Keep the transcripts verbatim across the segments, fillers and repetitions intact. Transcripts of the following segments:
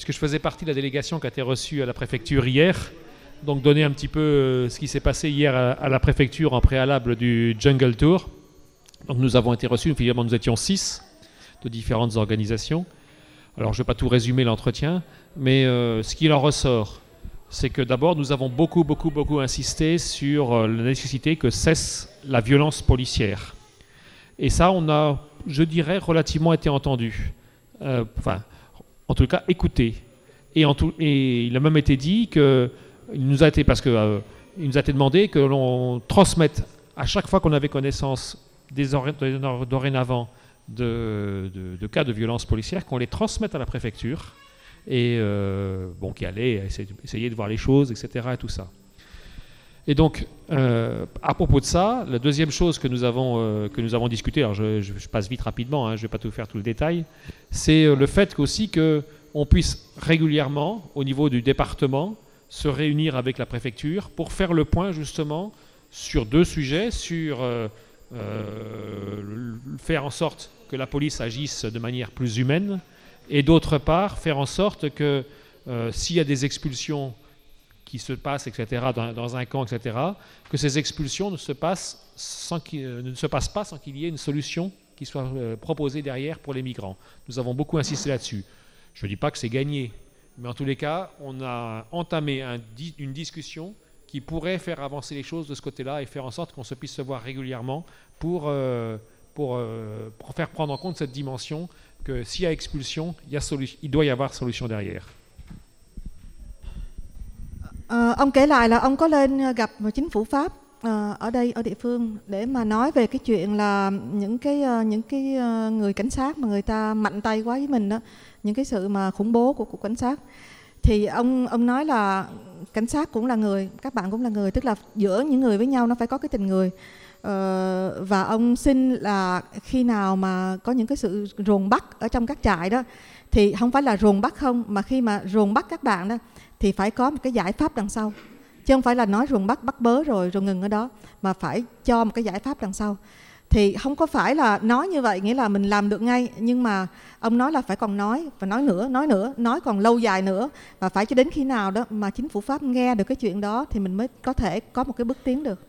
puisque je faisais partie de la délégation qui a été reçue à la préfecture hier, donc donner un petit peu euh, ce qui s'est passé hier à, à la préfecture en préalable du Jungle Tour. Donc nous avons été reçus, finalement nous étions six de différentes organisations. Alors je ne vais pas tout résumer l'entretien, mais euh, ce qu'il en ressort, c'est que d'abord nous avons beaucoup, beaucoup, beaucoup insisté sur euh, la nécessité que cesse la violence policière. Et ça, on a, je dirais, relativement été entendu. Euh, enfin, en tout cas, écouté. Et, en tout, et il a même été dit que, il nous a été, parce que euh, il nous a été demandé que l'on transmette à chaque fois qu'on avait connaissance des dorénavant de, de, de cas de violence policière, qu'on les transmette à la préfecture et euh, bon, qui allait essayer, essayer de voir les choses, et cetera. Et tout ça. Et donc, euh, à propos de ça, la deuxième chose que nous avons, euh, que nous avons discuté, alors je, je, je passe vite rapidement, hein, je ne vais pas tout faire tout le détail, c'est euh, le fait aussi qu'on puisse régulièrement, au niveau du département, se réunir avec la préfecture pour faire le point justement sur deux sujets, sur euh, euh, faire en sorte que la police agisse de manière plus humaine, et d'autre part, faire en sorte que euh, s'il y a des expulsions qui se passent, et cetera, dans, dans un camp, et cetera, que ces expulsions ne se passent, sans qu'il, euh, ne se passent pas sans qu'il y ait une solution qui soit euh, proposée derrière pour les migrants. Nous avons beaucoup insisté là-dessus. Je ne dis pas que c'est gagné, mais en tous les cas, on a entamé un, une discussion qui pourrait faire avancer les choses de ce côté-là et faire en sorte qu'on se puisse se voir régulièrement pour, euh, pour, euh, pour faire prendre en compte cette dimension que s'il y a expulsion, il, y a solu- il doit y avoir solution derrière. À, ông kể lại là ông có lên gặp chính phủ Pháp à, ở đây ở địa phương để mà nói về cái chuyện là những cái những cái người cảnh sát mà người ta mạnh tay quá với mình đó, những cái sự mà khủng bố của của cảnh sát. Thì ông ông nói là cảnh sát cũng là người, các bạn cũng là người, tức là giữa những người với nhau nó phải có cái tình người. Ờ, và ông xin là khi nào mà có những cái sự ruồng bắt ở trong các trại đó thì không phải là ruồng bắt không, mà khi mà ruồng bắt các bạn đó thì phải có một cái giải pháp đằng sau, chứ không phải là nói ruồng bắt bắt bớ rồi rồi ngừng ở đó, mà phải cho một cái giải pháp đằng sau. Thì không có phải là nói như vậy nghĩa là mình làm được ngay, nhưng mà ông nói là phải còn nói và nói nữa, nói nữa, nói còn lâu dài nữa, và phải cho đến khi nào đó mà chính phủ Pháp nghe được cái chuyện đó thì mình mới có thể có một cái bước tiến được.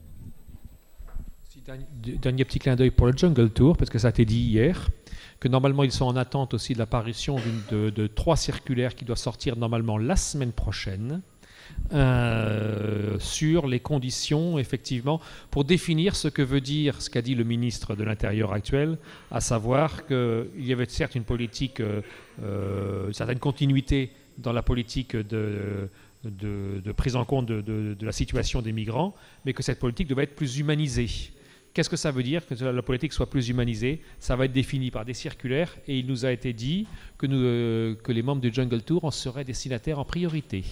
Dernier petit clin d'œil pour le Jungle Tour, parce que ça a été dit hier, que normalement ils sont en attente aussi de l'apparition de, de trois circulaires qui doivent sortir normalement la semaine prochaine euh, sur les conditions, effectivement, pour définir ce que veut dire ce qu'a dit le ministre de l'Intérieur actuel, à savoir qu'il y avait certes une politique, euh, euh, une certaine continuité dans la politique de, de, de prise en compte de, de, de la situation des migrants, mais que cette politique devait être plus humanisée. Qu'est-ce que ça veut dire que la politique soit plus humanisée? Ça va être défini par des circulaires et il nous a été dit que, nous, euh, que les membres du Jungle Tour en seraient destinataires en priorité.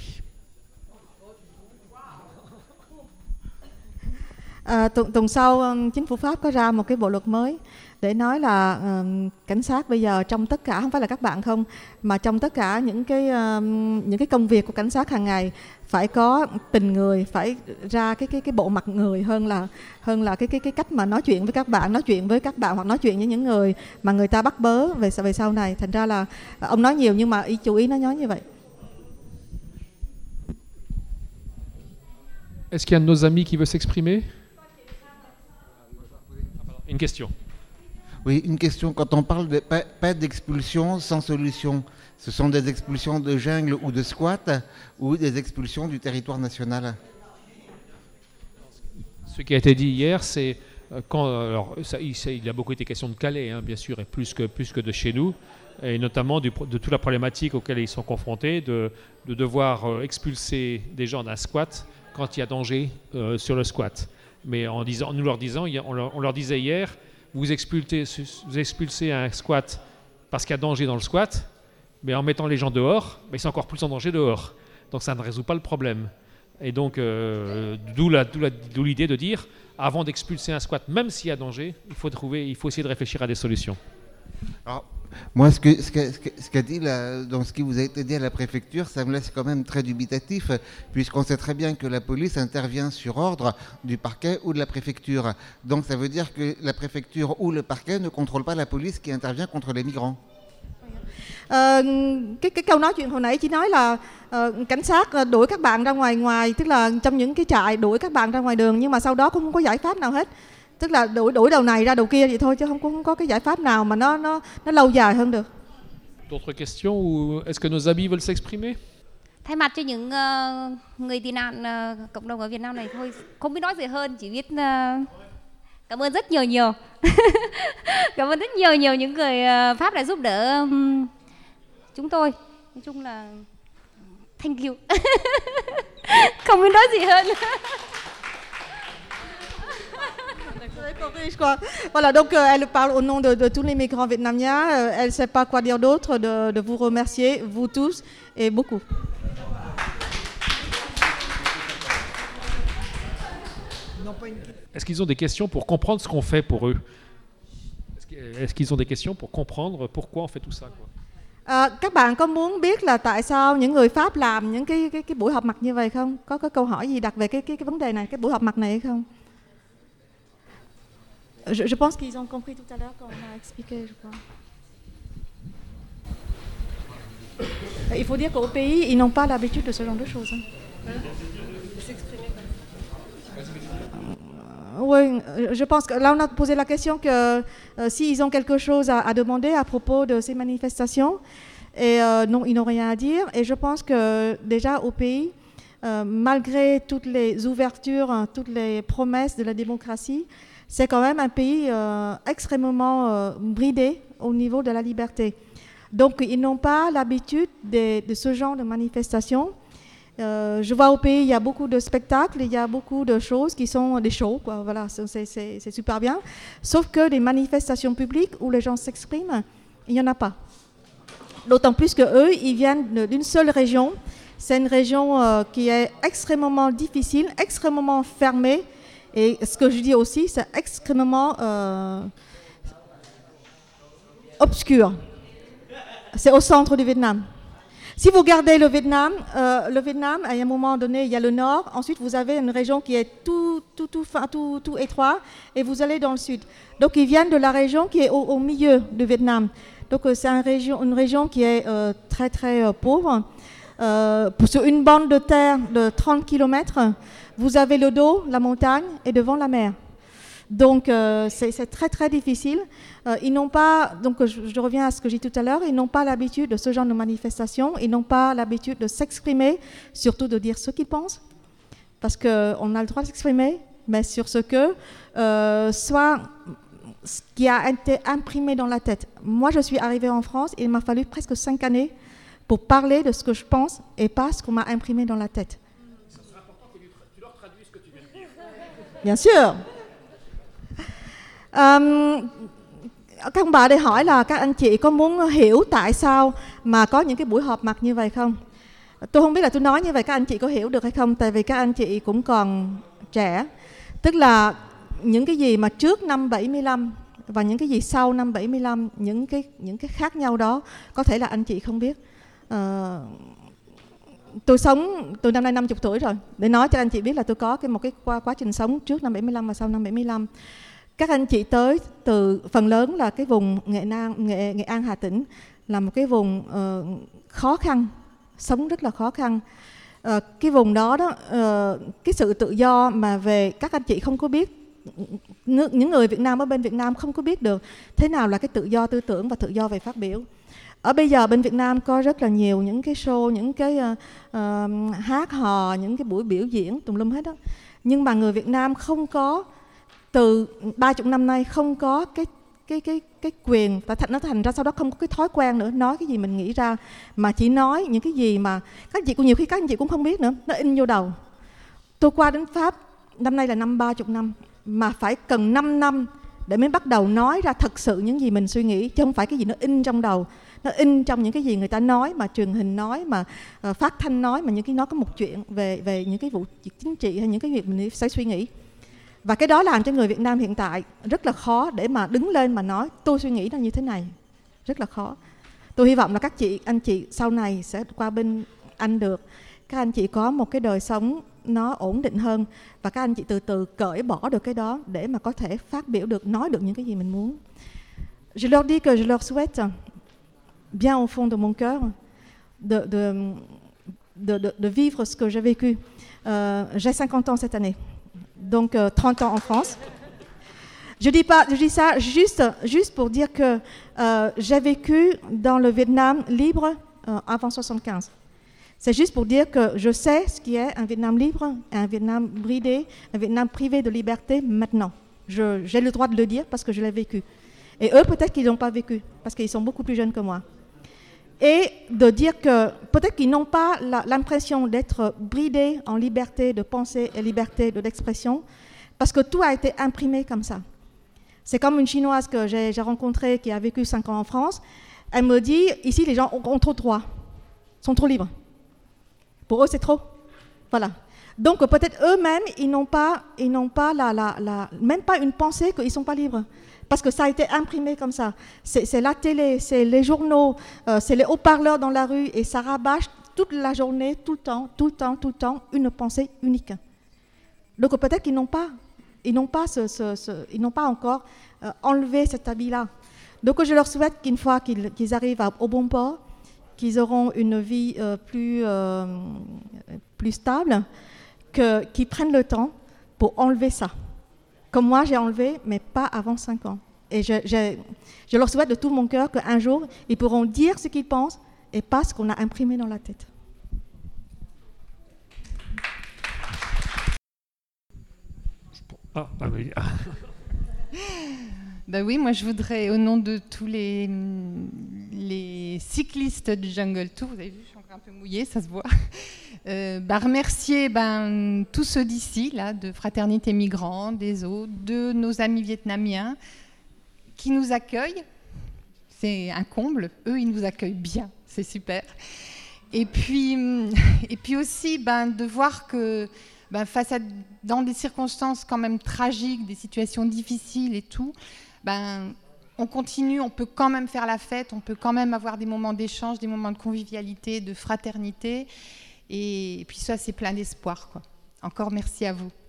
À, tuần, tuần sau chính phủ Pháp có ra một cái bộ luật mới để nói là uh, cảnh sát bây giờ trong tất cả, không phải là các bạn không, mà trong tất cả những cái uh, những cái công việc của cảnh sát hàng ngày phải có tình người, phải ra cái cái cái bộ mặt người hơn là hơn là cái cái cái cách mà nói chuyện với các bạn, nói chuyện với các bạn hoặc nói chuyện với những người mà người ta bắt bớ về về sau này. Thành ra là ông nói nhiều nhưng mà ý chú ý nó nói như vậy. Est-ce qu'il y a un de nos amis qui veut s'exprimer? Une question. Oui, une question. Quand on parle de pas, pas d'expulsion sans solution, ce sont des expulsions de jungle ou de squat ou des expulsions du territoire national? Ce qui a été dit hier, c'est quand, alors, ça, il, ça, il a beaucoup été question de Calais, hein, bien sûr, et plus que, plus que de chez nous, et notamment du, de toute la problématique auquel ils sont confrontés, de, de devoir euh, expulser des gens d'un squat quand il y a danger euh, sur le squat. Mais en disant, nous leur disant, on leur, on leur disait hier, vous expulsez, vous expulsez un squat parce qu'il y a danger dans le squat, mais en mettant les gens dehors, mais c'est encore plus en danger dehors. Donc ça ne résout pas le problème. Et donc, euh, d'où, la, d'où, la, d'où l'idée de dire, avant d'expulser un squat, même s'il y a danger, il faut trouver, il faut essayer de réfléchir à des solutions. Alors, moi, ce, que, ce, que, ce, que, ce qu'a dit là, dans ce qui vous a été dit à la préfecture, ça me laisse quand même très dubitatif, puisqu'on sait très bien que la police intervient sur ordre du parquet ou de la préfecture. Donc ça veut dire que la préfecture ou le parquet ne contrôlent pas la police qui intervient contre les migrants. Ờ, cái cái câu nói chuyện hồi nãy chỉ nói là uh, cảnh sát đuổi các bạn ra ngoài ngoài, tức là trong những cái trại đuổi các bạn ra ngoài đường, nhưng mà sau đó cũng không có giải pháp nào hết. Tức là đuổi đuổi đầu này ra đầu kia vậy thôi, chứ không không có cái giải pháp nào mà nó nó nó lâu dài hơn được. D'autres questions ou est-ce que nos amis veulent s'exprimer? Thay mặt cho những uh, người tị nạn uh, cộng đồng ở Việt Nam này thôi, không biết nói gì hơn, chỉ biết uh, cảm ơn rất nhiều nhiều. Cảm ơn rất nhiều nhiều những người uh, Pháp đã giúp đỡ um, chúng tôi. Nói chung là thank you. Không biết nói gì hơn. Voilà, donc euh, elle parle au nom de, de tous les migrants vietnamiens. Euh, elle ne sait pas quoi dire d'autre, de, de vous remercier, vous tous, et beaucoup. Est-ce qu'ils ont des questions pour comprendre ce qu'on fait pour eux? Est-ce qu'ils ont des questions pour comprendre pourquoi on fait tout ça, quoi? À, các bạn có muốn biết là tại sao những người Pháp làm những cái cái, cái buổi họp mặt như vậy không? Có có câu hỏi gì đặt về cái cái cái vấn đề này, cái buổi họp mặt này hay không? Je, je pense qu'ils ont compris tout à l'heure quand on a expliqué, je crois. Il faut dire qu'au pays, ils n'ont pas l'habitude de ce genre de choses. Hein. Oui, je pense que là on a posé la question que euh, s'ils ont quelque chose à, à demander à propos de ces manifestations, et euh, non, ils n'ont rien à dire. Et je pense que déjà au pays, euh, malgré toutes les ouvertures, hein, toutes les promesses de la démocratie, c'est quand même un pays euh, extrêmement euh, bridé au niveau de la liberté. Donc ils n'ont pas l'habitude de, de ce genre de manifestations. Euh, je vois au pays, il y a beaucoup de spectacles, il y a beaucoup de choses qui sont des shows, quoi. Voilà, c'est, c'est, c'est super bien. Sauf que des manifestations publiques où les gens s'expriment, il n'y en a pas. D'autant plus qu'eux, ils viennent d'une seule région. C'est une région euh, qui est extrêmement difficile, extrêmement fermée. Et ce que je dis aussi, c'est extrêmement euh, obscur. C'est au centre du Vietnam. Si vous regardez le Vietnam, euh, le Vietnam, à un moment donné, il y a le nord. Ensuite, vous avez une région qui est tout, tout, tout, tout, tout, tout étroite, et vous allez dans le sud. Donc, ils viennent de la région qui est au, au milieu du Vietnam. Donc, euh, c'est une région, une région qui est euh, très, très euh, pauvre. Euh, sur une bande de terre de trente kilomètres, vous avez le dos, la montagne, et devant la mer. Donc, euh, c'est, c'est très, très difficile. Euh, ils n'ont pas, donc je, je reviens à ce que j'ai dit tout à l'heure, ils n'ont pas l'habitude de ce genre de manifestation, ils n'ont pas l'habitude de s'exprimer, surtout de dire ce qu'ils pensent, parce qu'on a le droit de s'exprimer, mais sur ce que, euh, soit ce qui a été imprimé dans la tête. Moi, je suis arrivée en France, il m'a fallu presque cinq années pour parler de ce que je pense et pas ce qu'on m'a imprimé dans la tête. Ça serait important que tu leur traduises ce que tu viens de dire. Bien sûr. Um, các ông bà đây hỏi là các anh chị có muốn hiểu tại sao mà có những cái buổi họp mặt như vậy không? Tôi không biết là tôi nói như vậy các anh chị có hiểu được hay không, tại vì các anh chị cũng còn trẻ. Tức là những cái gì mà trước năm bảy mươi lăm và những cái gì sau năm bảy mươi lăm, những cái những cái khác nhau đó có thể là anh chị không biết. Uh, tôi sống từ năm nay năm mươi tuổi rồi, để nói cho anh chị biết là tôi có cái một cái quá, quá trình sống trước năm bảy mươi lăm và sau năm bảy mươi lăm. Các anh chị tới từ phần lớn là cái vùng Nghệ An, Nghệ, Nghệ An Hà Tĩnh là một cái vùng uh, khó khăn, sống rất là khó khăn. Uh, cái vùng đó đó, uh, cái sự tự do mà về các anh chị không có biết, những người Việt Nam ở bên Việt Nam không có biết được thế nào là cái tự do tư tưởng và tự do về phát biểu. Ở bây giờ bên Việt Nam có rất là nhiều những cái show, những cái uh, uh, hát hò, những cái buổi biểu diễn tùm lum hết đó. Nhưng mà người Việt Nam không có, từ ba mươi năm nay không có cái cái cái cái quyền, và thành nó thành ra sau đó không có cái thói quen nữa nói cái gì mình nghĩ ra, mà chỉ nói những cái gì mà các chị cũng nhiều khi các anh chị cũng không biết nữa, nó in vô đầu. Tôi qua đến Pháp năm nay là năm ba mươi năm, mà phải cần năm năm để mới bắt đầu nói ra thật sự những gì mình suy nghĩ, chứ không phải cái gì nó in trong đầu, nó in trong những cái gì người ta nói, mà truyền hình nói, mà uh, phát thanh nói, mà những cái nó có một chuyện về về những cái vụ chính trị hay những cái việc mình sẽ suy nghĩ. Và cái đó làm cho người Việt Nam hiện tại rất là khó để mà đứng lên mà nói tôi suy nghĩ nó như thế này, rất là khó. Tôi hy vọng là các chị, anh chị sau này sẽ qua bên Anh được, các anh chị có một cái đời sống nó ổn định hơn, và các anh chị từ từ cởi bỏ được cái đó để mà có thể phát biểu được, nói được những cái gì mình muốn. Je leur dis que je leur souhaite bien au fond de mon cœur de, de, de, de, de vivre ce que j'ai vécu. Euh, j'ai cinquante ans cette année, donc euh, trente ans en France. Je dis, pas, je dis ça juste, juste pour dire que euh, j'ai vécu dans le Vietnam libre euh, avant soixante-quinze. C'est juste pour dire que je sais ce qui est un Vietnam libre, un Vietnam bridé, un Vietnam privé de liberté maintenant. Je, j'ai le droit de le dire parce que je l'ai vécu. Et eux, peut-être qu'ils n'ont pas vécu, parce qu'ils sont beaucoup plus jeunes que moi. Et de dire que peut-être qu'ils n'ont pas la, l'impression d'être bridés en liberté de pensée et liberté de l'expression, parce que tout a été imprimé comme ça. C'est comme une Chinoise que j'ai, j'ai rencontrée qui a vécu cinq ans en France. Elle me dit, ici, les gens ont, ont trop de droits, sont trop libres. Pour eux, c'est trop. Voilà. Donc peut-être eux-mêmes, ils n'ont pas, ils n'ont pas la, la, la, même pas une pensée qu'ils ne sont pas libres. Parce que ça a été imprimé comme ça. C'est, c'est la télé, c'est les journaux, euh, c'est les haut-parleurs dans la rue, et ça rabâche toute la journée, tout le temps, tout le temps, tout le temps, une pensée unique. Donc peut-être qu'ils n'ont pas, ils n'ont pas, ce, ce, ce, ils n'ont pas encore euh, enlevé cet habit-là. Donc je leur souhaite qu'une fois qu'ils, qu'ils arrivent à, au bon port, qu'ils auront une vie euh, plus, euh, plus stable, que, qu'ils prennent le temps pour enlever ça. Comme moi, j'ai enlevé, mais pas avant cinq ans. Et je, je, je leur souhaite de tout mon cœur qu'un jour, ils pourront dire ce qu'ils pensent et pas ce qu'on a imprimé dans la tête. Ah, ah oui. Ben oui, moi je voudrais, au nom de tous les, les cyclistes du Jungle Tour, vous avez vu, je suis encore un peu mouillée, ça se voit, euh, ben remercier ben, tous ceux d'ici, là, de Fraternité Migrants, des autres, de nos amis vietnamiens, qui nous accueillent. C'est un comble, eux ils nous accueillent bien, c'est super. Et puis, et puis aussi ben, de voir que ben, face à, dans des circonstances quand même tragiques, des situations difficiles et tout, ben, on continue, on peut quand même faire la fête, on peut quand même avoir des moments d'échange, des moments de convivialité, de fraternité. Et, et puis ça, c'est plein d'espoir, quoi. Encore merci à vous.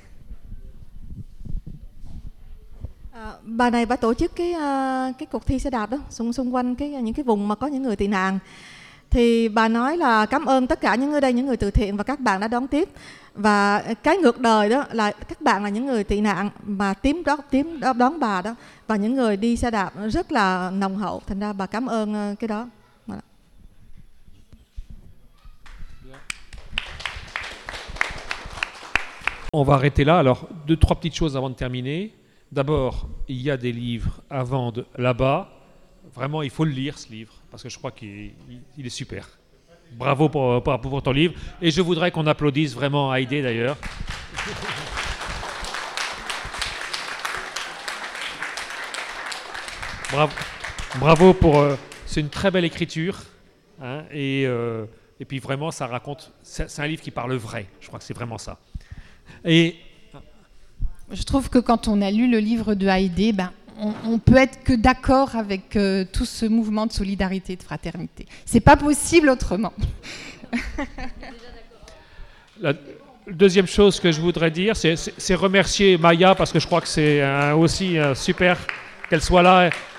À, bà này bà tổ chức cái uh, cái cuộc thi xe đạp đó xung xung quanh cái những cái vùng mà có những người tị nạn. Thì bà nói là cảm ơn tất cả những ở đây, những người từ thiện và các bạn đã đón tiếp. Và cái ngược đời đó là các bạn là những người tị nạn mà tím đó tím đó đón bà đó, và những người đi xe đạp rất là nồng hậu. Thành ra bà cảm ơn cái đó. On va arrêter là. Alors, deux, trois petites choses avant de terminer. D'abord, il y a des livres à vendre là-bas. Vraiment, il faut le lire, ce livre, parce que je crois qu'il il est super. Bravo pour, pour, pour ton livre. Et je voudrais qu'on applaudisse vraiment Heidi, d'ailleurs. Bravo, bravo pour... Euh, c'est une très belle écriture. Hein, et, euh, et puis vraiment, ça raconte... C'est, c'est un livre qui parle vrai. Je crois que c'est vraiment ça. Et... Je trouve que quand on a lu le livre de Heidi, ben, on, on peut être que d'accord avec euh, tout ce mouvement de solidarité et de fraternité. C'est pas possible autrement. La deuxième chose que je voudrais dire, c'est, c'est, c'est remercier Maya, parce que je crois que c'est euh, aussi euh, super qu'elle soit là.